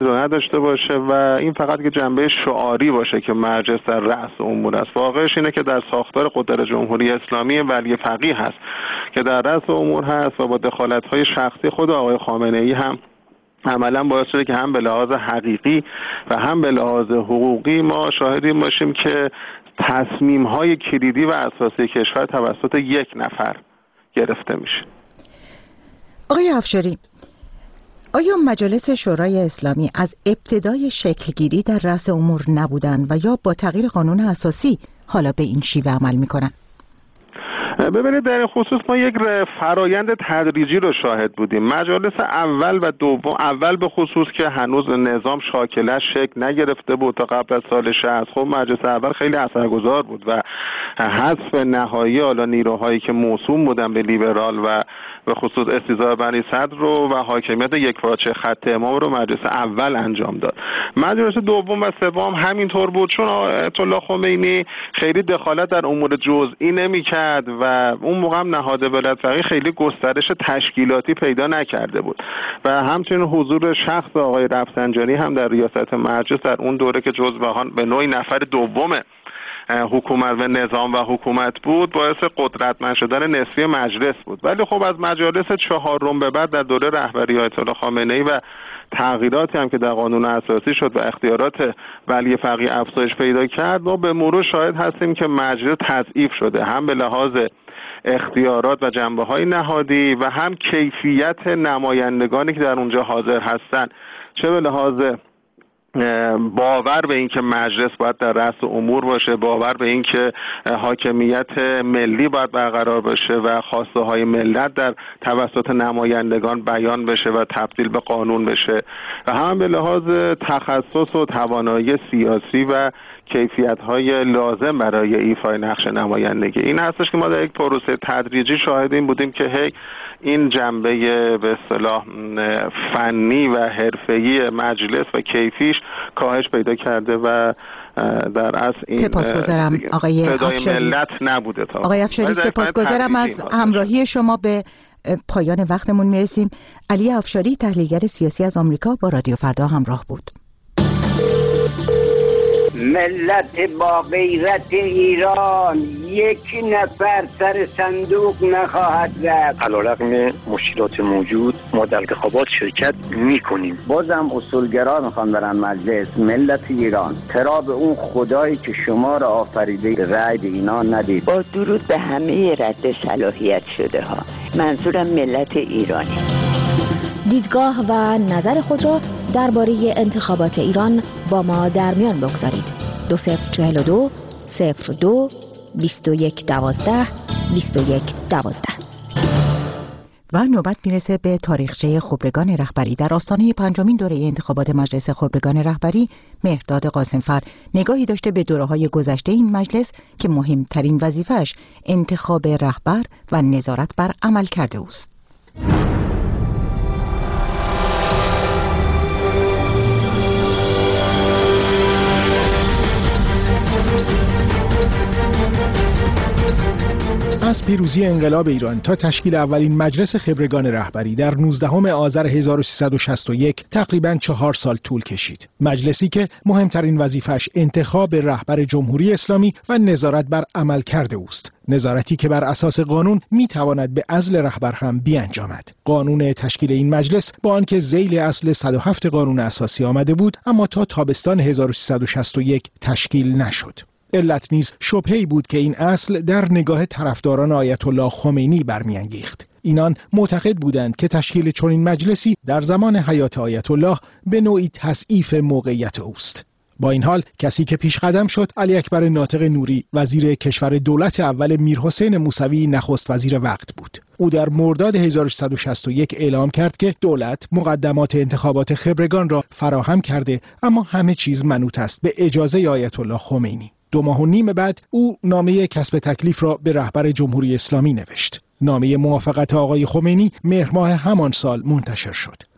نداشته باشه و این فقط که جنبه شعاری باشه که مجلس در رأس امور است. واقعش اینه که در ساختار قدرت جمهوری اسلامی ولی فقیه هست که در رأس امور هست و با دخالت‌های شخصی خود آقای خامنه‌ای هم عملا باعث شده که هم به لحاظ حقیقی و هم به لحاظ حقوقی ما شاهدیم باشیم که تصمیم‌های کلیدی و اساسی کشور توسط یک نفر گرفته میشه. آقای افشاری، آیا مجالس شورای اسلامی از ابتدای شکلگیری در رأس امور نبودند و یا با تغییر قانون اساسی حالا به این شیوه عمل میکنند؟ ببینید در این خصوص ما یک فرایند تدریجی رو شاهد بودیم. مجالس اول و دوم، اول به خصوص که هنوز نظام شاکلش شکل نگرفته بود تا قبل از سال 60. خب مجلس اول خیلی اثرگذار بود و حذف نهایی حالا نیروهایی که موسوم بودن به لیبرال و به خصوص استیضاح بنی صدر رو و حاکمیت یکپارچه خط امام رو مجلس اول انجام داد. مجلس دوم و سوم همینطور بود، چون آیت الله خمینی خیلی دخالت در امور جزئی نمی‌کرد و اون موقع هم نهاد ولایت فقیه خیلی گسترش تشکیلاتی پیدا نکرده بود و همچنین حضور شخص آقای رفسنجانی هم در ریاست مجلس در اون دوره که جزو به نوعی نفر دوم حکومت و نظام و حکومت بود باعث قدرتمند شدن نصفی مجلس بود. ولی خب از مجالس چهارم به بعد در دوره رهبری آیت الله خامنه‌ای و تغییراتی هم که در قانون اساسی شد و اختیارات ولی فقیه افزایش پیدا کرد، ما به مرور شاهد هستیم که مجلس تضعیف شده، هم به لحاظ اختیارات و جنبه‌های نهادی و هم کیفیت نمایندگانی که در اونجا حاضر هستند، چه به لحاظ باور به این که مجلس باید در رأس امور باشه، باور به این که حاکمیت ملی باید برقرار باشه و خواسته های ملت در توسط نمایندگان بیان بشه و تبدیل به قانون بشه و هم به لحاظ تخصص و توانایی سیاسی و کیفیت‌های لازم برای ایفای نقش نمایندگی. این هستش که ما در یک پروسه تدریجی شاهد این بودیم که این جنبه به اصطلاح فنی و حرفه‌ای مجلس و کیفیش کاهش پیدا کرده و در اصل این سپاسگزارم آقای افشاری. ملت نبوده تا آقای افشاری سپاسگزارم از همراهی شما. به پایان وقتمون میرسیم. علی افشاری تحلیلگر سیاسی از آمریکا با رادیو فردا همراه بود. ملت با غیرت ایران یک نفر سر صندوق نخواهد رفت. علیرغم مشکلات موجود ما در انتخابات شرکت میکنیم. بازم اصولگرا میخوان برن مجلس. ملت ایران چرا به اون خدایی که شما را آفریده رأی به اینا ندید؟ با درود به همه رد صلاحیت شده ها، منظورم ملت ایرانی. دیدگاه و نظر خود را درباره انتخابات ایران با ما در میان بگذارید. 2042 02 21 12 21 12. و نوبت میرسه به تاریخچه خبرگان رهبری. در آستانه پنجمین دوره انتخابات مجلس خبرگان رهبری، مهرداد قاسمفر نگاهی داشته به دوره‌های گذشته این مجلس که مهمترین وظیفه‌اش انتخاب رهبر و نظارت بر عملکرد اوست. از پیروزی انقلاب ایران تا تشکیل اولین مجلس خبرگان رهبری در 19 آذر 1361 تقریباً 4 سال طول کشید. مجلسی که مهمترین وظیفش انتخاب رهبر جمهوری اسلامی و نظارت بر عملکرد اوست. نظارتی که بر اساس قانون میتواند به عزل رهبر هم بیانجامد. قانون تشکیل این مجلس با آنکه ذیل اصل 107 قانون اساسی آمده بود، اما تا تابستان 1361 تشکیل نشد. علت نیز شبهه‌ای بود که این اصل در نگاه طرفداران آیت الله خمینی برمیانگیخت. اینان معتقد بودند که تشکیل چنین مجلسی در زمان حیات آیت الله به نوعی تضعیف موقعیت اوست. با این حال کسی که پیش قدم شد علی اکبر ناطق نوری، وزیر کشور دولت اول میرحسین موسوی نخست وزیر وقت بود. او در مرداد 1361 اعلام کرد که دولت مقدمات انتخابات خبرگان را فراهم کرده، اما همه چیز منوط است به اجازه آیت الله خمینی. 2 ماه و نیم بعد او نامه کسب تکلیف را به رهبر جمهوری اسلامی نوشت. نامه موافقت آقای خمینی مهر ماه همان سال منتشر شد.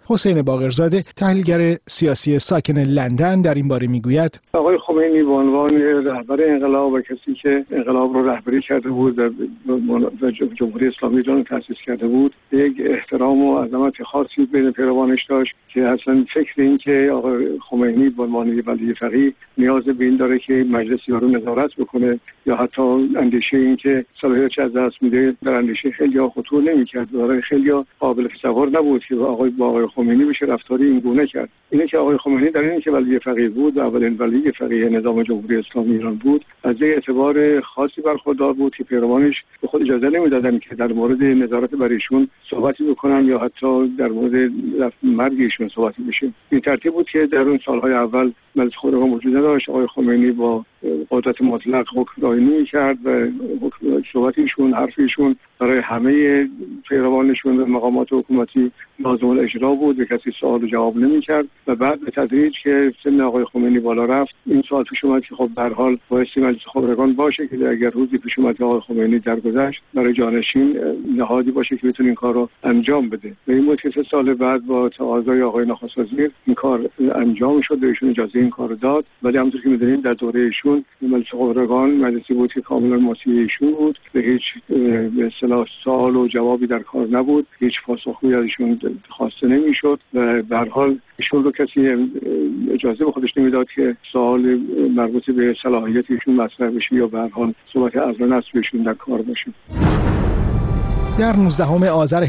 حسین باقرزاده تحلیلگر سیاسی ساکن لندن در این باره میگوید آقای خمینی به عنوان رهبر انقلاب و کسی که انقلاب رو رهبری کرده بود و جمهوری اسلامی ایران تأسیس کرده بود، یک احترام و عظمت خاصی بین پیروانش داشت که اصلا فکر این که آقای خمینی به عنوان ولی فقیه نیاز به این داره که مجلس رو نظارت بکنه یا حتی اندیشه این که صلاحیتش از دست میده در اندیشه خیلی‌ها خطور نمی‌کرد. برای خیلی‌ها قابل تصور نبود که آقای خمینی بشه رفتاری این گونه کرد. اینه که آقای خمینی در اینکه ولی فقیه بود و اولین ولی فقیه نظام جمهوری اسلامی ایران بود، از یه اعتبار خاصی برخوردار بود که پیروانش به خود اجازه نمیدادن که در مورد نظارت بر ایشون صحبتی بکنن یا حتی در مورد مرگ ایشون صحبتی بشه. این ترتیب بود که در اون سالهای اول مجلس خبرگان وجود نداشت. آقای خمینی با قدرت مطلق حکمرانی کرد و صحبتشون حرفشون برای همه پیروانشون و مقامات حکومتی لازم الاجرا بود و کسی سوال و جواب نمی‌کرد و بعد به تدریج که سن آقای خمینی بالا رفت این سوال پیش اومد که خب به هر حال بایستی مجلس خبرگان باشه که اگر روزی پیش اومد آقای خمینی درگذشت برای جانشین نهادی باشه که بتونه این کار رو انجام بده. و این بود که 3 سال بعد با تقاضای آقای نخست وزیر این کار انجام شد و ایشون اجازه این کار رو داد. ولی همونطور که می‌دونید در دوره ایشون مجلس خبرگان مجلسی بود که کاملا مطیع ایشون بود، به هیچ به اصطلاح سوال و جوابی در کار نبود، هیچ پاسخی از ایشون خواسته نمیشد و به هر حال ایشون رو کسی اجازه به خودش نمیداد که سوال مربوط به صلاحیت ایشون مطرح بشه یا به هر حال صحبت از نصب ایشون در کار باشه. در 19 آذر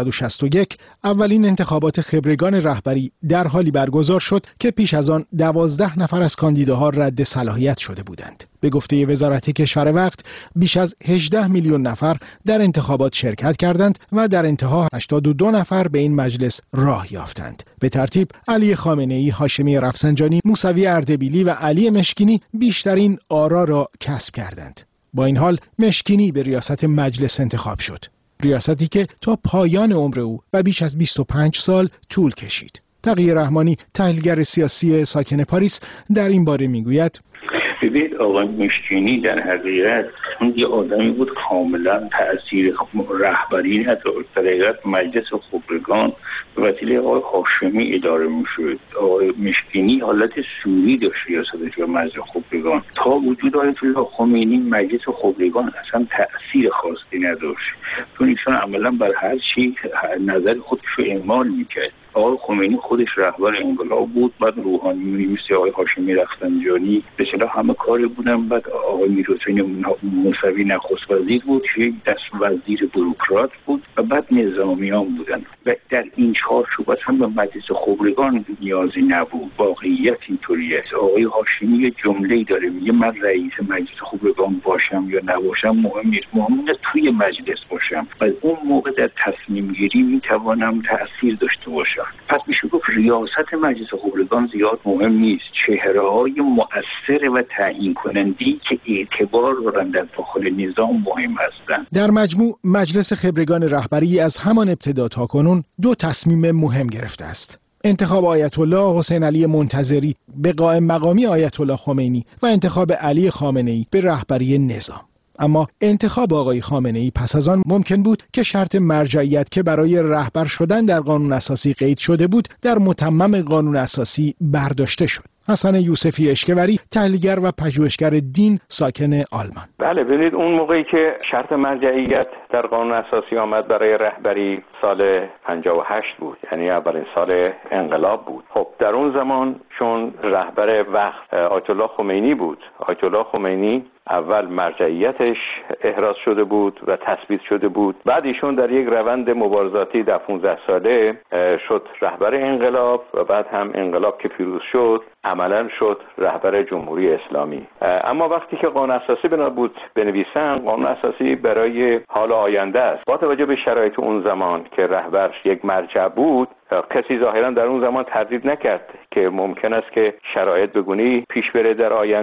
1361 اولین انتخابات خبرگان رهبری در حالی برگزار شد که پیش از آن 12 نفر از کاندیداها رد صلاحیت شده بودند. به گفته وزارت کشور وقت بیش از 18 میلیون نفر در انتخابات شرکت کردند و در انتها 82 نفر به این مجلس راه یافتند. به ترتیب علی خامنه‌ای، هاشمی رفسنجانی، موسوی اردبیلی و علی مشکینی بیشترین آرا را کسب کردند. با این حال مشکینی به ریاست مجلس انتخاب شد. ریاستی که تا پایان عمر او و بیش از 25 سال طول کشید. تقی رحمانی تحلیلگر سیاسی ساکن پاریس در این باره میگوید ببینید آقای مشکینی در حقیقت اون یه آدمی بود کاملا تأثیر رهبری نداشت. در حقیقت مجلس خبرگان به وسیله آقای هاشمی اداره میشد. آقای مشکینی حالت سوری داشت ریاستش و مجلس خبرگان. تا وجود آیت الله خمینی مجلس خبرگان اصلا تأثیر خاصی نداشت، چون ایشون عملا بر هر چی نظر خودش رو اعمال میکرد. آقای خمینی خودش رهبر انقلاب بود، بعد روحانی مثل آقای هاشمی رفسنجانی به اصطلاح همه کاری بودن، بعد آقای میرحسین موسوی نخست وزیر بود که دست وزیر بوروکرات بود و بعد نظامیان بودن و در این چارچوب اصلا به مجلس خبرگان نیازی نبود. واقعیت اینطوری است. آقای هاشمی یه جمله‌ای داره میگه من رئیس مجلس خبرگان باشم یا نباشم مهم نیست، مهم اینه توی مجلس باشم و اون موقع در تصمیم گیری میتوانم تأثیر داشته باشم. پس میشه گفت ریاست مجلس خبرگان زیاد مهم نیست، چهره‌های مؤثر و تعیین کننده‌ای که اعتبار دارند در داخل نظام مهم هستند. در مجموع مجلس خبرگان رهبری از همان ابتدا تا کنون 2 تصمیم مهم گرفته است: انتخاب آیت الله حسین علی منتظری به قائم مقامی آیت الله خمینی و انتخاب علی خامنه‌ای به رهبری نظام. اما انتخاب آقای خامنه‌ای پس از آن ممکن بود که شرط مرجعیت که برای رهبر شدن در قانون اساسی قید شده بود در متمم قانون اساسی برداشته شد. حسن یوسفی اشکوری تحلیلگر و پژوهشگر دین ساکن آلمان. بله، ببینید اون موقعی که شرط مرجعیت در قانون اساسی آمد برای رهبری سال 58 بود، یعنی اولین سال انقلاب بود. خب در اون زمان چون رهبر وقت آیت الله خمینی بود، آیت الله خمینی اول مرجعیتش احراز شده بود و تثبیت شده بود، بعد ایشون در یک روند مبارزاتی در 15 ساله شد رهبر انقلاب و بعد هم انقلاب که پیروز شد عملا شد رهبر جمهوری اسلامی. اما وقتی که قانون اساسی بنا بود بنویسن، قانون اساسی برای حال آینده است. با توجه به شرایط اون زمان که رهبر یک مرجع بود، کسی ظاهرا در اون زمان تردید نکرد که ممکن است که شرایط بگونی پیش بره در آینده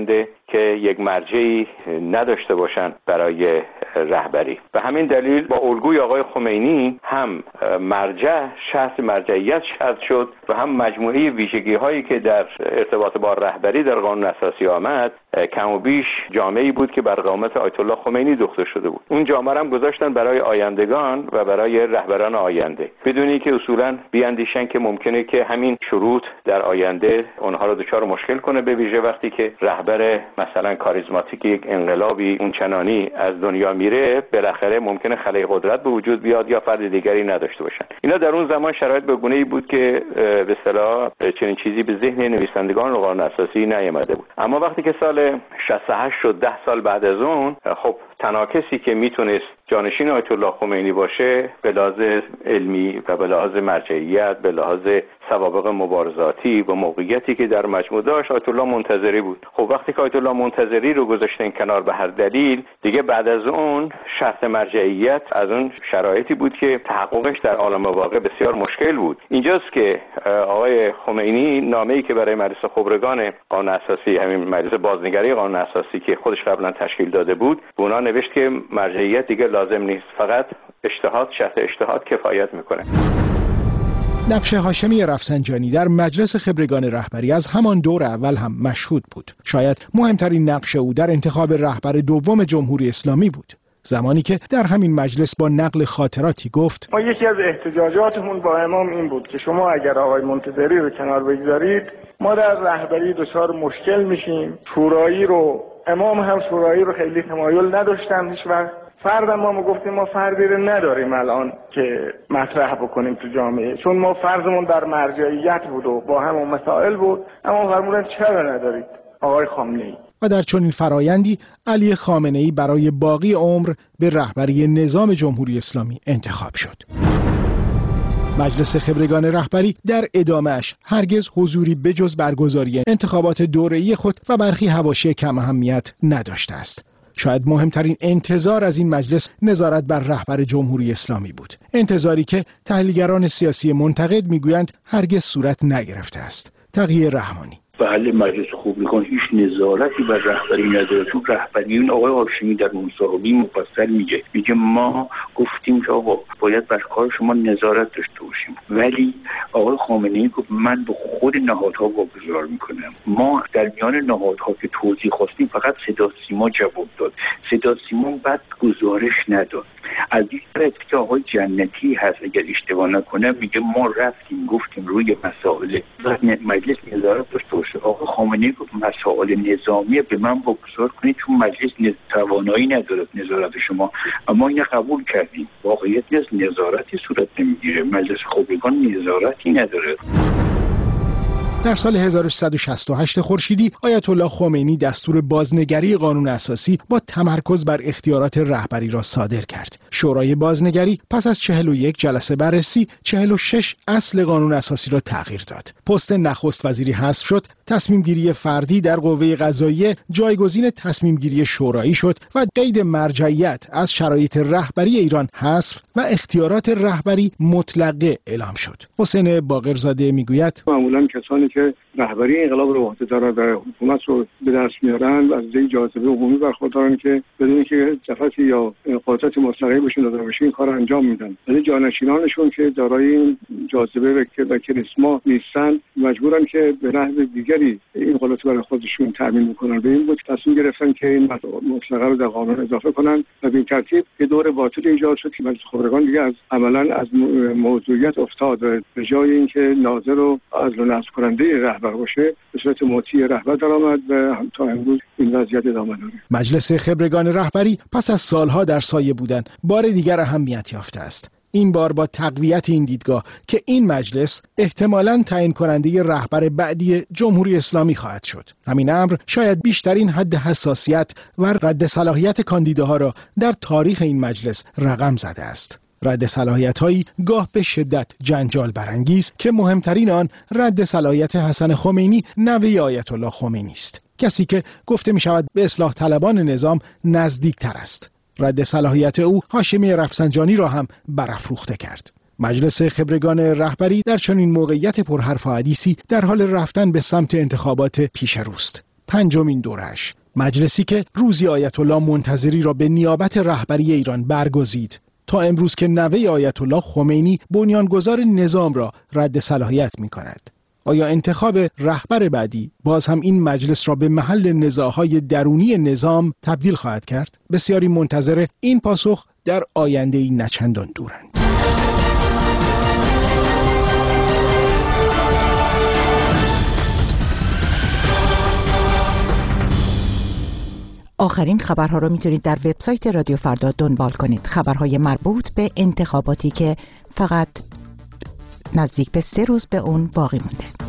که یک مرجعی نداشته باشن برای رهبری. به همین دلیل با الگوی آقای خمینی هم مرجع شرط مرجعیت شرط شد و هم مجموعه ویژگی‌هایی که در ارتباط با رهبری در قانون اساسی آمد کم و بیش جامعه‌ای بود که بر قامت آیت الله خمینی دوخته شده بود. اون جامعه هم گذاشتن برای آیندگان و برای رهبران آینده، بدونی که اصولاً بیاندیشن که ممکنه که همین شروط در آینده اونها رو دچار مشکل کنه، به ویژه وقتی که رهبر مثلا کاریزماتیک یک انقلابی اون چنانی از دنیا میره، بالاخره ممکنه خلای قدرت به وجود بیاد یا فرد دیگری نداشته باشن. اینا در اون زمان شرایط به گونه‌ای بود که به اصطلاح چنین چیزی به ذهن نویسندگان قانون اساسی نیامده بود. اما وقتی که سال 68 شد، 10 سال بعد از اون، خب تنها کسی که میتونست جانشین آیت الله خمینی باشه به لحاظ علمی و به لحاظ مرجعیت، به لحاظ سوابق مبارزاتی و موقعیتی که در مجموع داشت، آیت الله منتظری بود. خب وقتی که آیت الله منتظری رو گذاشتن کنار به هر دلیل، دیگه بعد از اون شرط مرجعیت از اون شرایطی بود که تحققش در عالم واقع بسیار مشکل بود. اینجاست که آقای خمینی نامه‌ای که برای مجلس خبرگان قانون اساسی، همین مجلس بازنگری قانون اساسی که خودش قبلا تشکیل داده بود، به اونا نوشت که مرجعیت دیگه لازم نیست، فقط اجتهاد، شرط اجتهاد کفایت میکنه. نقش هاشمی رفسنجانی در مجلس خبرگان رهبری از همان دور اول هم مشهود بود. شاید مهمترین نقش او در انتخاب رهبر دوم جمهوری اسلامی بود. زمانی که در همین مجلس با نقل خاطراتی گفت: ما یکی از احتجاجاتمون با امام این بود که شما اگر آقای منتظری رو کنار بگذارید، ما در رهبری دچار مشکل میشیم. شورایی رو، امام هم شورایی رو خیلی تمایل نداشتن هیچ وقت. فردم ما گفتیم ما فردی رو نداریم الان که مطرح بکنیم تو جامعه، چون ما فرضمون در مرجعیت بود و با همون مسائل بود. اما فرمودن چرا ندارید آقای خامنه‌ای؟ و در چنین فرایندی علی خامنه‌ای برای باقی عمر به رهبری نظام جمهوری اسلامی انتخاب شد. مجلس خبرگان رهبری در ادامهش هرگز حضوری بجز برگزاری انتخابات دوره‌ای خود و برخی حواشی کم اهمیت نداشته است. شاید مهمترین انتظار از این مجلس نظارت بر رهبر جمهوری اسلامی بود. انتظاری که تحلیلگران سیاسی منتقد میگویند هرگز صورت نگرفته است. تقی رحمانی: بله، مجلس خبرگان هیچ نظارتی بر رهبری نداره، چون رهبری اون آقای هاشمی در مصاحبه مفصل میگه ما گفتیم که آقا باید بر کار شما نظارت داشته باشیم، ولی آقای خامنه‌ای گفت من به خود نهادها واگذار میکنم. ما در میان نهادها که توضیح خواستیم فقط صدا سیما جواب داد، صدا سیما بعد گزارش نداد. از این طرف که آقای جنتی هست اگر اشتباه نکنم میگه ما رفتیم گفتیم روی مسائل مجلس نظارت داشته باشه. آقای خامنه‌ای گفت مسائل نظامی به من واگذار کنید چون مجلس توانایی نداره نظارت شما. اما این قبول کردیم. واقعیت نیست، نظارتی صورت نمیگیره، مجلس خبرگان نظارتی نداره. در سال 1368 خورشیدی آیت الله خمینی دستور بازنگری قانون اساسی با تمرکز بر اختیارات رهبری را صادر کرد. شورای بازنگری پس از 41 جلسه بررسی 46 اصل قانون اساسی را تغییر داد. پست نخست وزیری حذف شد، تصمیم گیری فردی در قوه قضاییه جایگزین تصمیم گیری شورایی شد و قید مرجعیت از شرایط رهبری ایران حذف و اختیارات رهبری مطلقه اعلام شد. حسین باقرزاده میگوید: معمولا کسانی که رهبری انقلاب رو وحده دارن و حکومت رو به دست میارن از یک جاذبه عمومی برخوردارن که بدون اینکه جفتی یا قدرت مستقلی بهشون داده بشه این کار انجام میدن. ولی جانشینانشون که دارای این جاذبه و کریسما نیستن مجبورن که به نحو دیگری این قدرت برای خودشون تامین میکنن. به این بود تصمیم گرفتن که این مطلقه رو در قانون اضافه کنن و به این ترتیب یه دور باطل ایجاد شد که مجلس خبرگان دیگه از عملاً از موضوعیت افتاد و به جای اینکه ناظر رو عزل و نصب کننده رهبر باشه به صورت مطیع رهبر درآمد و تا امروز این وضعیت ادامه داره. مجلس خبرگان رهبری پس از سالها در سایه بودن بار دیگر اهمیت یافته است. این بار با تقویت این دیدگاه که این مجلس احتمالاً تعیین کننده رهبر بعدی جمهوری اسلامی خواهد شد. همین امر شاید بیشترین حد حساسیت و رد صلاحیت کاندیداها را در تاریخ این مجلس رقم زده است. رد صلاحیت‌هایی گاه به شدت جنجال برانگیز که مهمترین آن رد صلاحیت حسن خمینی نوه آیت الله خمینی است. کسی که گفته می شود به اصلاح طلبان نظام نزدیک تر است. رد صلاحیت او هاشمی رفسنجانی را هم برافروخته کرد. مجلس خبرگان رهبری در چنین موقعیت پرحرف و حدیثی در حال رفتن به سمت انتخابات پیش روست. پنجمین دورش مجلسی که روزی آیت الله منتظری را به نیابت رهبری ایران برگزید تا امروز که نوه آیت الله خمینی بنیانگذار نظام را رد صلاحیت می‌کند. آیا انتخاب رهبر بعدی باز هم این مجلس را به محل نزاع‌های درونی نظام تبدیل خواهد کرد؟ بسیاری منتظر این پاسخ در آینده‌ای نچندان دورند. آخرین خبرها رو میتونید در وبسایت رادیو فردا دنبال کنید. خبرهای مربوط به انتخاباتی که فقط نزدیک به 3 روز به اون باقی مونده.